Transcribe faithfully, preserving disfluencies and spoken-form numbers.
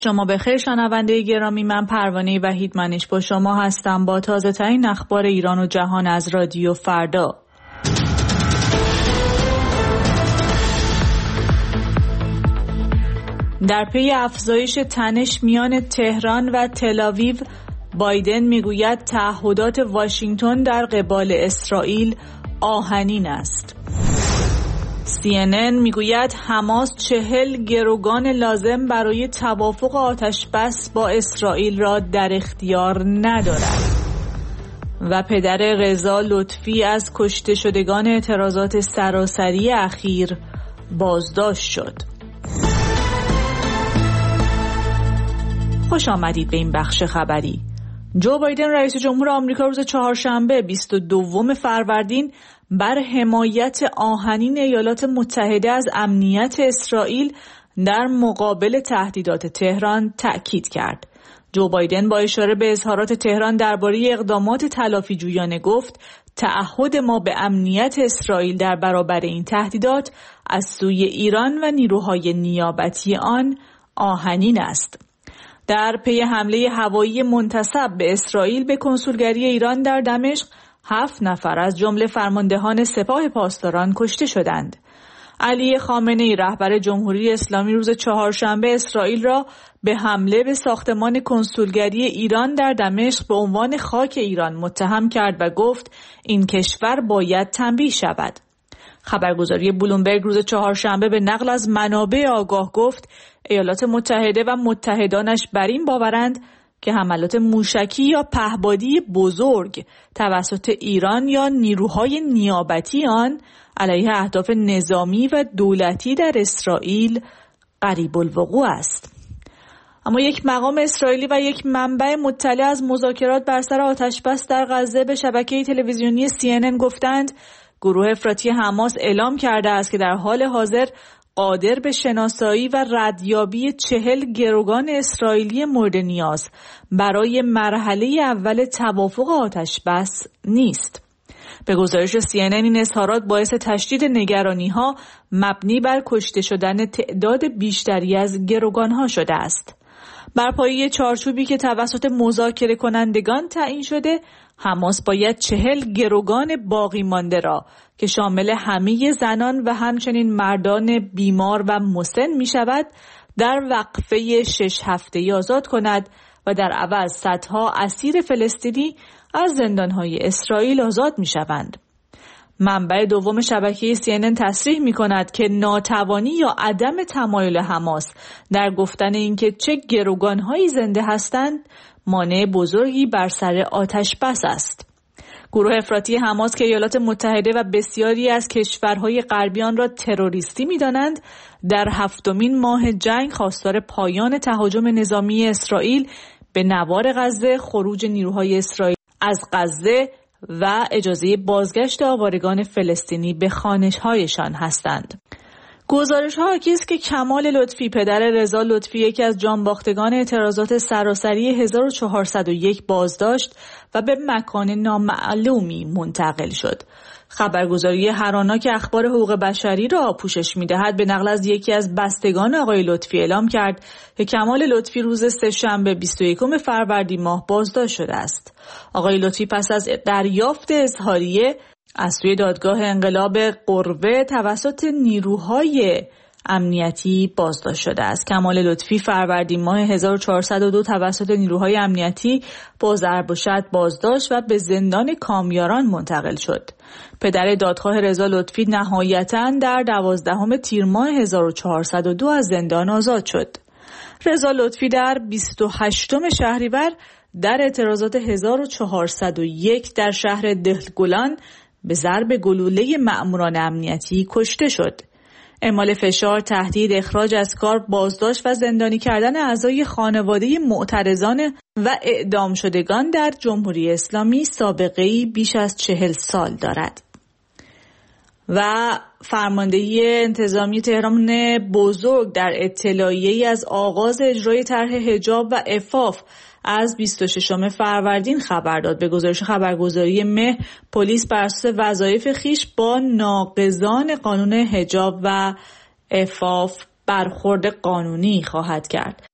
شما بخیر شنونده گرامی، من پروانه وحیدمنیش با شما هستم با تازه ترین اخبار ایران و جهان از رادیو فردا. در پی افزایش تنش میان تهران و تل‌آویو، بایدن میگوید تعهدات واشنگتن در قبال اسرائیل آهنین است. سی ان ان میگوید حماس چهل گروگان لازم برای توافق آتشبس با اسرائیل را در اختیار ندارد. و پدر رضا لطفی از کشته شدگان اعتراضات سراسری اخیر بازداشت شد. خوش آمدید به این بخش خبری. جو بایدن رئیس جمهور آمریکا روز چهارشنبه بیست و دوم فروردین بر حمایت آهنین ایالات متحده از امنیت اسرائیل در مقابل تهدیدات تهران تأکید کرد. جو بایدن با اشاره به اظهارات تهران درباره اقدامات تلافی جویانه گفت تعهد ما به امنیت اسرائیل در برابر این تهدیدات از سوی ایران و نیروهای نیابتی آن آهنین است. در پی حمله هوایی منتسب به اسرائیل به کنسولگری ایران در دمشق، هفت نفر از جمله فرماندهان سپاه پاسداران کشته شدند. علی خامنه‌ای رهبر جمهوری اسلامی روز چهارشنبه اسرائیل را به حمله به ساختمان کنسولگری ایران در دمشق به عنوان خاک ایران متهم کرد و گفت این کشور باید تنبیه شود. خبرگزاری بلومبرگ روز چهارشنبه به نقل از منابع آگاه گفت ایالات متحده و متحدانش بر این باورند که حملات موشکی یا پهپادی بزرگ توسط ایران یا نیروهای نیابتی آن علیه اهداف نظامی و دولتی در اسرائیل قریب الوقوع است. اما یک مقام اسرائیلی و یک منبع مطلع از مذاکرات بر سر آتشبس در غزه به شبکه تلویزیونی سی ان ان گفتند گروه افراطی حماس اعلام کرده است که در حال حاضر قادر به شناسایی و ردیابی چهل گروگان اسرائیلی مورد نیاز برای مرحله اول توافق آتشبس نیست. به گزارش سی ان ان این اظهارات باعث تشدید نگرانی‌ها مبنی بر کشته شدن تعداد بیشتری از گروگان‌ها شده است. بر پایه چارچوبی که توسط مذاکره کنندگان تعیین شده، حماس باید چهل گروگان باقی مانده را که شامل همه زنان و همچنین مردان بیمار و مسن می شود در وقفه شش هفته‌ای آزاد کند و در عوض صدها اسیر فلسطینی از زندانهای اسرائیل آزاد می شوند. منبع دوم شبکه سی ان ان تصریح می کند که ناتوانی یا عدم تمایل حماس در گفتن اینکه چه گروگان‌هایی زنده هستند مانع بزرگی بر سر آتش بس است. گروه افراطی حماس که ایالات متحده و بسیاری از کشورهای غربی آن را تروریستی می‌دانند، در هفتمین ماه جنگ خواستار پایان تهاجم نظامی اسرائیل به نوار غزه، خروج نیروهای اسرائیل از غزه و اجازه بازگشت آوارگان فلسطینی به خانه‌هایشان هستند. گزارش ها حاکی است که کمال لطفی پدر رضا لطفی یکی از جانباختگان اعتراضات سراسری هزار و چهارصد و یک بازداشت و به مکان نامعلومی منتقل شد. خبرگزاری هرانا که اخبار حقوق بشری را پوشش می‌دهد به نقل از یکی از بستگان آقای لطفی اعلام کرد که کمال لطفی روز سه‌شنبه بیست و یکم فروردین ماه بازداشت شده است. آقای لطفی پس از دریافت اظهاریه از سوی دادگاه انقلاب قروه توسط نیروهای امنیتی بازداشت شده است. کمال لطفی فروردین ماه هزار و چهارصد و دو توسط نیروهای امنیتی با ضرب و شتم بازداشت و به زندان کامیاران منتقل شد. پدر دادخواه رضا لطفی نهایتاً در دوازدهم تیر ماه هزار و چهارصد و دو از زندان آزاد شد. رضا لطفی در بیست و هشتم شهریور در اعتراضات هزار و چهارصد و یک در شهر دهلگولان به ضرب گلوله مأموران امنیتی کشته شد. اعمال فشار، تهدید، اخراج از کار، بازداشت و زندانی کردن اعضای خانواده معترضان و اعدام شدگان در جمهوری اسلامی سابقه‌ای بیش از چهل سال دارد. و فرماندهی انتظامی تهران بزرگ در اطلاعیه‌ای از آغاز اجرای طرح حجاب و عفاف از بیست و ششم فروردین خبر داد. به گزارش خبرگزاری مه، پلیس بر اساس وظایف خویش با ناقضان قانون حجاب و عفاف برخورد قانونی خواهد کرد.